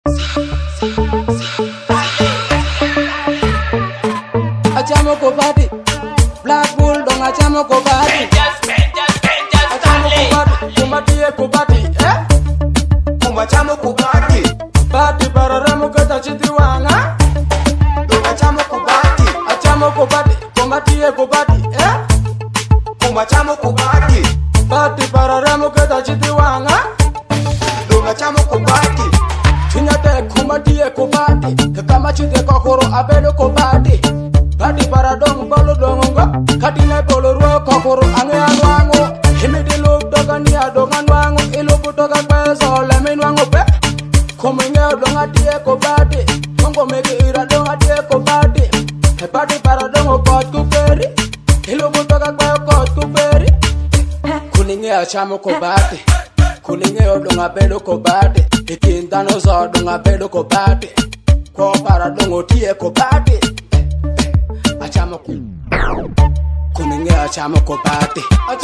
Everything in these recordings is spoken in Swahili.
Achamo ko party, Black Bull dong achamo ko party. Achamo ko party, kumatie ko party, Kumachamo kubati, Party para ramo kata chiti wanga. Kumachamo kubati, Achamo ko party, kumatie ko party, Kumachamo kubati, Party para ramo kata chiti wanga. Kumachamo kubati, Chinyate kumatie ko party, kama chiti kokoro abedo ko party. Party para dong bolo dongo, katine bolo ruo kokoro ange anwango. Himidi look doga ni adonga nwango, ilupu doga kwezo lemi nwango pe. Kuminge donga tie ko party, kongo mege ira donga tie ko party. He party para dongo kot kuperi, ilupu doga kwezo kot kuperi. Kuninge achamo ko party, kuninge odonga bedo ko party. Ikintano so odonga bedo ko party, ko para dongo tie ko party. Achamo kuninge achamo ko party,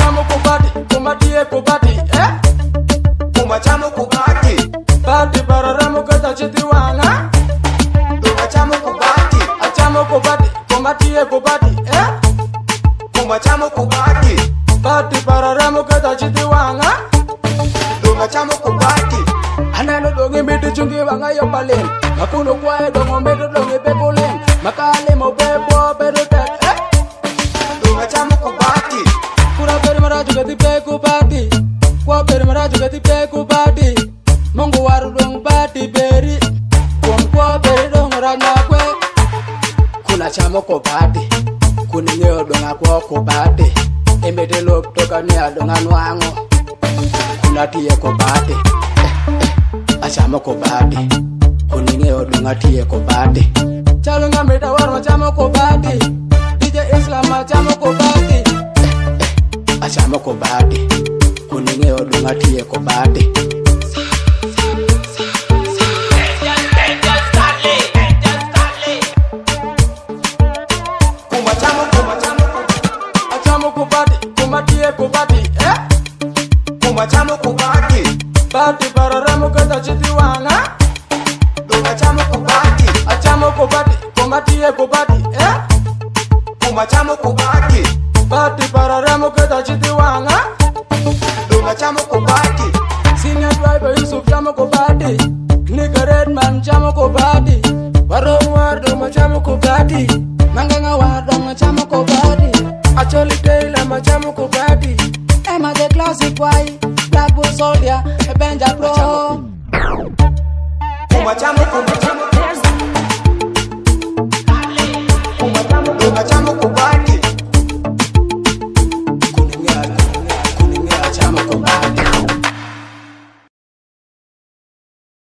kumatie ko party, Kumachamo kubati, Party para ramo kata chiti wanga. Kumachamo kubati, Achamo ko party, kumatie ko party, Kumachamo kubati, Party para ramo kata chiti wanga. Kumachamo kubati, Anano donge miti chungi wanga yo palen. Makuno kwae dongo medo donge bekulen. Makale mo bebo bedo tet, Kumachamo kubati, Kura beri maraju gati beku party. Kwa beri maraju gati beku party. Mungu waru dong party beri. Kwa beri dong rana kwe. Kuna chamo ko party, kuninge odonga kwa ko party. Emete lop toka ni adonga nwango. Kuna tie ko party, achamo ko party, kuninge odonga tie ko party. Chalo ngamita waro achamo ko party, DJ Islam achamo ko party, achamo ko party, kuninge odonga tie ko party. Achamo ko party, kumatie ko party, Kumachamo kubati, Party para ramo kata chiti wanga. Kumachamo kubati, Achamo ko party, kumatie ko party, Kumachamo kubati, Party para ramo kata chiti wanga. Kumachamo kubati, Senior driver Yusuf chamo ko party, Nigga Redman chamo ko party, Warong wardo machamo ko party, Manganga wardo machamo ko party, Acholi Taylor machamo ko party, Emma the classic boy, Black Bull soldier, Benja Pro. Kumachamo kubati.